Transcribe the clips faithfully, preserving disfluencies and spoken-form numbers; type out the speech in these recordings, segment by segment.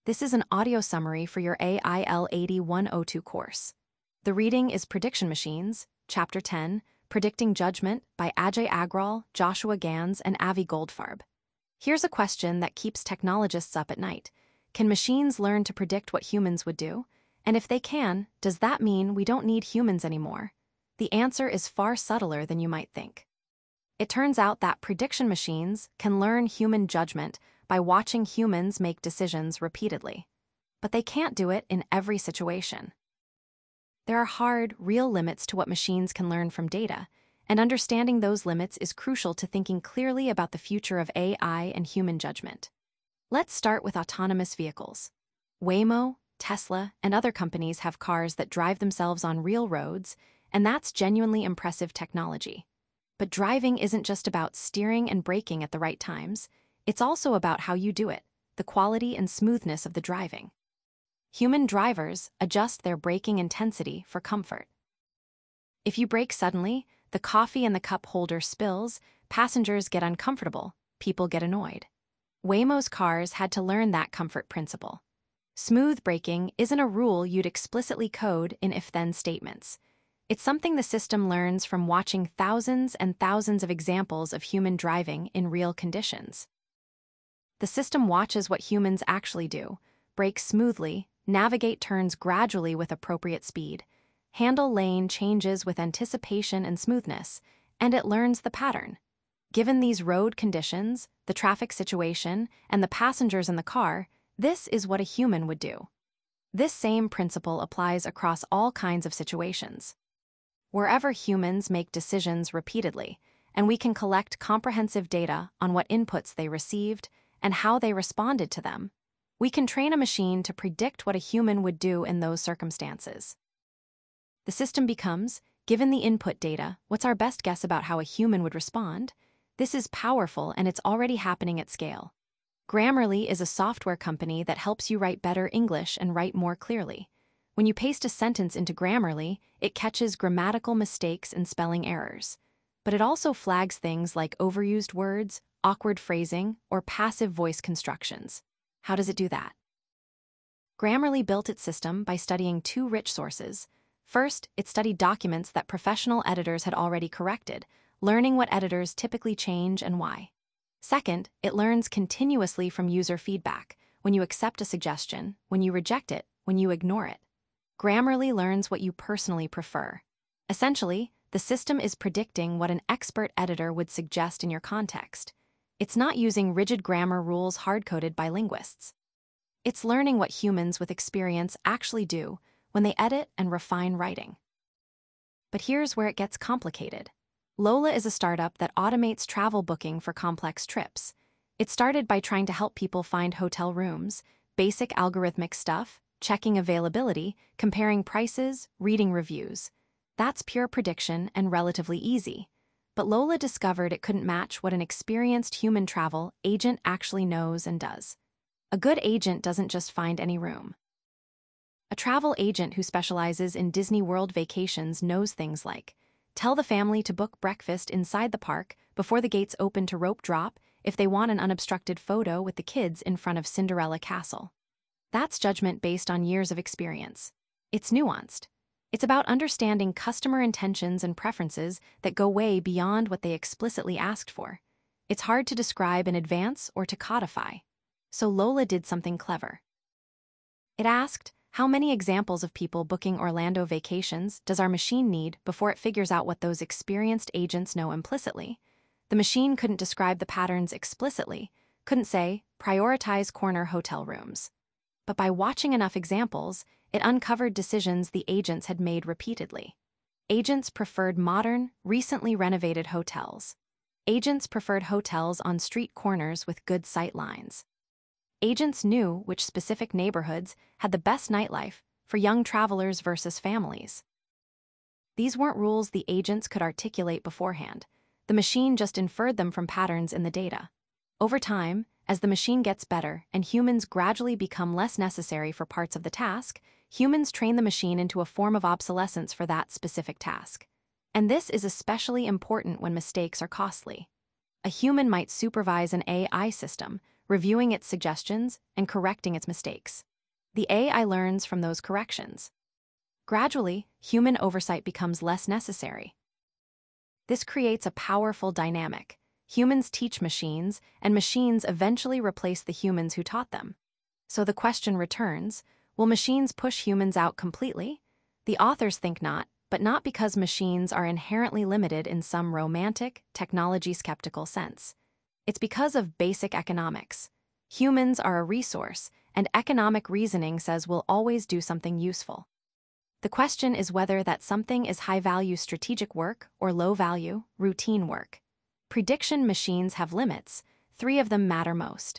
This is an audio summary for your A I L eight oh one oh two course. The reading is Prediction Machines, Chapter ten, Predicting Judgment by Ajay Agrawal, Joshua Gans, and Avi Goldfarb. Here's a question that keeps technologists up at night. Can machines learn to predict what humans would do? And if they can, does that mean we don't need humans anymore? The answer is far subtler than you might think. It turns out that prediction machines can learn human judgment by watching humans make decisions repeatedly. But they can't do it in every situation. There are hard, real limits to what machines can learn from data, and understanding those limits is crucial to thinking clearly about the future of A I and human judgment. Let's start with autonomous vehicles. Waymo, Tesla, and other companies have cars that drive themselves on real roads, and that's genuinely impressive technology. But driving isn't just about steering and braking at the right times. It's also about how you do it, the quality and smoothness of the driving. Human drivers adjust their braking intensity for comfort. If you brake suddenly, the coffee in the cup holder spills, passengers get uncomfortable, people get annoyed. Waymo's cars had to learn that comfort principle. Smooth braking isn't a rule you'd explicitly code in if-then statements. It's something the system learns from watching thousands and thousands of examples of human driving in real conditions. The system watches what humans actually do, brake smoothly, navigate turns gradually with appropriate speed, handle lane changes with anticipation and smoothness, and it learns the pattern. Given these road conditions, the traffic situation, and the passengers in the car, this is what a human would do. This same principle applies across all kinds of situations. Wherever humans make decisions repeatedly, and we can collect comprehensive data on what inputs they received and how they responded to them, we can train a machine to predict what a human would do in those circumstances. The system becomes, given the input data, what's our best guess about how a human would respond? This is powerful, and it's already happening at scale. Grammarly is a software company that helps you write better English and write more clearly. When you paste a sentence into Grammarly, it catches grammatical mistakes and spelling errors. But it also flags things like overused words, awkward phrasing, or passive voice constructions. How does it do that? Grammarly built its system by studying two rich sources. First, it studied documents that professional editors had already corrected, learning what editors typically change and why. Second, it learns continuously from user feedback, when you accept a suggestion, when you reject it, when you ignore it. Grammarly learns what you personally prefer. Essentially, the system is predicting what an expert editor would suggest in your context. It's not using rigid grammar rules hard-coded by linguists. It's learning what humans with experience actually do when they edit and refine writing. But here's where it gets complicated. Lola is a startup that automates travel booking for complex trips. It started by trying to help people find hotel rooms, basic algorithmic stuff, checking availability, comparing prices, reading reviews. That's pure prediction and relatively easy. But Lola discovered it couldn't match what an experienced human travel agent actually knows and does. A good agent doesn't just find any room. A travel agent who specializes in Disney World vacations knows things like, tell the family to book breakfast inside the park before the gates open to rope drop if they want an unobstructed photo with the kids in front of Cinderella Castle. That's judgment based on years of experience. It's nuanced. It's about understanding customer intentions and preferences that go way beyond what they explicitly asked for. It's hard to describe in advance or to codify. So Lola did something clever. It asked, how many examples of people booking Orlando vacations does our machine need before it figures out what those experienced agents know implicitly? The machine couldn't describe the patterns explicitly, couldn't say, prioritize corner hotel rooms. But by watching enough examples, it uncovered decisions the agents had made repeatedly. Agents preferred modern, recently renovated hotels. Agents preferred hotels on street corners with good sight lines. Agents knew which specific neighborhoods had the best nightlife for young travelers versus families. These weren't rules the agents could articulate beforehand. The machine just inferred them from patterns in the data. Over time, as the machine gets better and humans gradually become less necessary for parts of the task, humans train the machine into a form of obsolescence for that specific task. And this is especially important when mistakes are costly. A human might supervise an A I system, reviewing its suggestions, and correcting its mistakes. The A I learns from those corrections. Gradually, human oversight becomes less necessary. This creates a powerful dynamic. Humans teach machines, and machines eventually replace the humans who taught them. So the question returns, will machines push humans out completely? The authors think not, but not because machines are inherently limited in some romantic, technology-skeptical sense. It's because of basic economics. Humans are a resource, and economic reasoning says we'll always do something useful. The question is whether that something is high-value strategic work or low-value, routine work. Prediction machines have limits. Three of them matter most.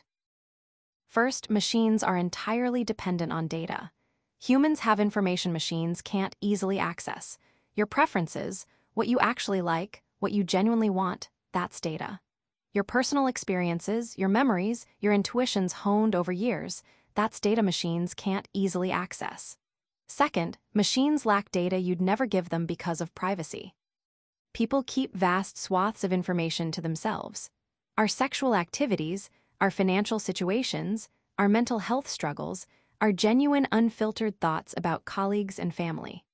First, machines are entirely dependent on data. Humans have information machines can't easily access. Your preferences, what you actually like, what you genuinely want, that's data. Your personal experiences, your memories, your intuitions honed over years, that's data machines can't easily access. Second, machines lack data you'd never give them because of privacy. People keep vast swaths of information to themselves. Our sexual activities, our financial situations, our mental health struggles, our genuine unfiltered thoughts about colleagues and family.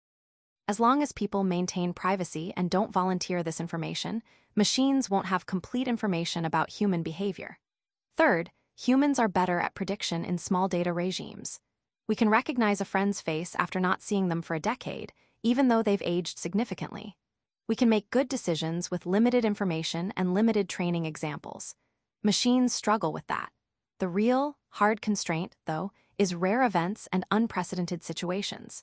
As long as people maintain privacy and don't volunteer this information, machines won't have complete information about human behavior. Third, humans are better at prediction in small data regimes. We can recognize a friend's face after not seeing them for a decade, even though they've aged significantly. We can make good decisions with limited information and limited training examples. Machines struggle with that. The real, hard constraint, though, is rare events and unprecedented situations.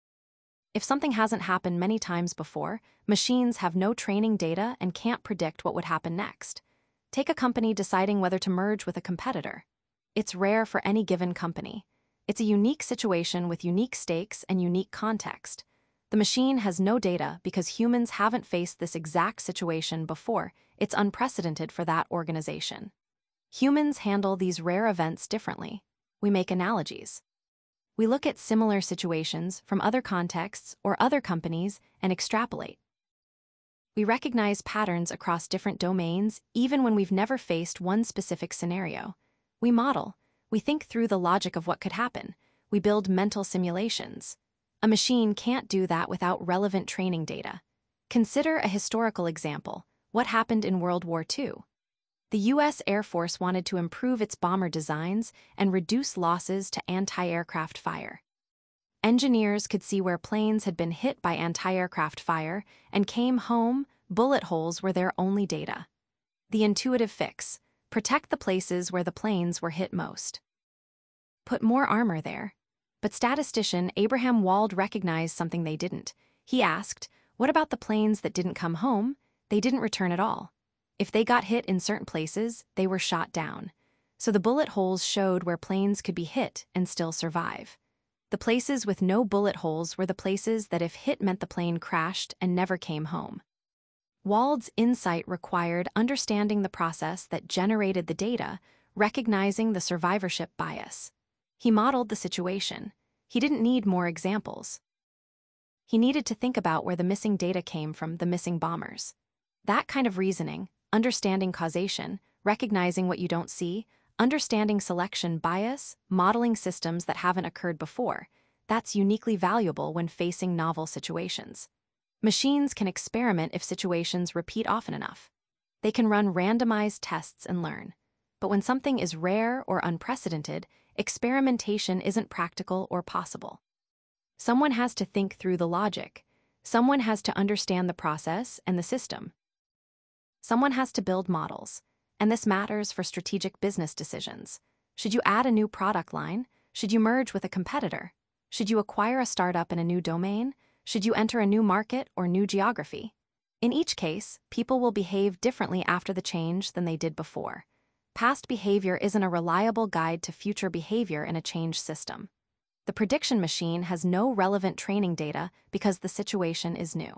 If something hasn't happened many times before, machines have no training data and can't predict what would happen next. Take a company deciding whether to merge with a competitor. It's rare for any given company. It's a unique situation with unique stakes and unique context. The machine has no data because humans haven't faced this exact situation before. It's unprecedented for that organization. Humans handle these rare events differently. We make analogies. We look at similar situations from other contexts or other companies and extrapolate. We recognize patterns across different domains even when we've never faced one specific scenario. We model. We think through the logic of what could happen. We build mental simulations. A machine can't do that without relevant training data. Consider a historical example. What happened in World War Two? The U S Air Force wanted to improve its bomber designs and reduce losses to anti-aircraft fire. Engineers could see where planes had been hit by anti-aircraft fire and came home, bullet holes were their only data. The intuitive fix: protect the places where the planes were hit most. Put more armor there. But statistician Abraham Wald recognized something they didn't. He asked, what about the planes that didn't come home? They didn't return at all. If they got hit in certain places, they were shot down. So the bullet holes showed where planes could be hit and still survive. The places with no bullet holes were the places that if hit meant the plane crashed and never came home. Wald's insight required understanding the process that generated the data, recognizing the survivorship bias. He modeled the situation. He didn't need more examples. He needed to think about where the missing data came from, the missing bombers. That kind of reasoning, understanding causation, recognizing what you don't see, understanding selection bias, modeling systems that haven't occurred before, that's uniquely valuable when facing novel situations. Machines can experiment if situations repeat often enough. They can run randomized tests and learn. But when something is rare or unprecedented, experimentation isn't practical or possible. Someone has to think through the logic. Someone has to understand the process and the system. Someone has to build models, and this matters for strategic business decisions. Should you add a new product line? Should you merge with a competitor? Should you acquire a startup in a new domain? Should you enter a new market or new geography? In each case, people will behave differently after the change than they did before. Past behavior isn't a reliable guide to future behavior in a changed system. The prediction machine has no relevant training data because the situation is new.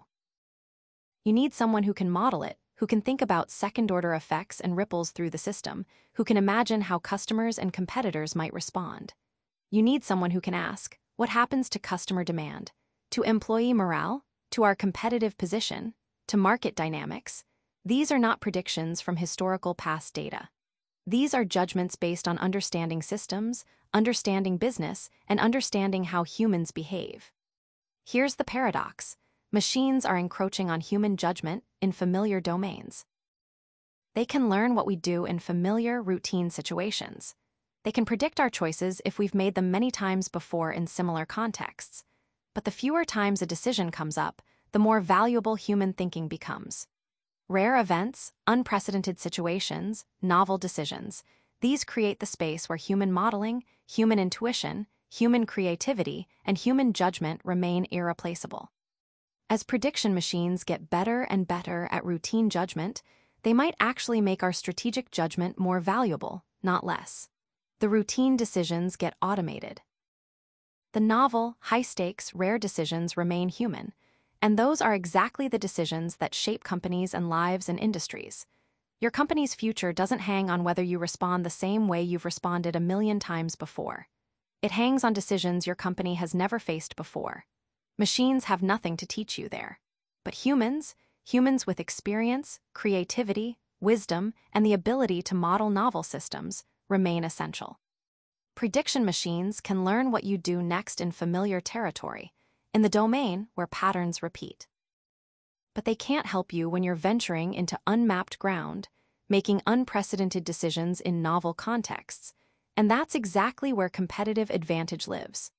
You need someone who can model it, who can think about second-order effects and ripples through the system, who can imagine how customers and competitors might respond. You need someone who can ask, what happens to customer demand, to employee morale, to our competitive position, to market dynamics? These are not predictions from historical past data. These are judgments based on understanding systems, understanding business, and understanding how humans behave. Here's the paradox. Machines are encroaching on human judgment in familiar domains. They can learn what we do in familiar, routine situations. They can predict our choices if we've made them many times before in similar contexts. But the fewer times a decision comes up, the more valuable human thinking becomes. Rare events, unprecedented situations, novel decisions, these create the space where human modeling, human intuition, human creativity, and human judgment remain irreplaceable. As prediction machines get better and better at routine judgment, they might actually make our strategic judgment more valuable, not less. The routine decisions get automated. The novel, high-stakes, rare decisions remain human, and those are exactly the decisions that shape companies and lives and industries. Your company's future doesn't hang on whether you respond the same way you've responded a million times before. It hangs on decisions your company has never faced before. Machines have nothing to teach you there. But humans, humans with experience, creativity, wisdom, and the ability to model novel systems, remain essential. Prediction machines can learn what you do next in familiar territory, in the domain where patterns repeat. But they can't help you when you're venturing into unmapped ground, making unprecedented decisions in novel contexts, and that's exactly where competitive advantage lives.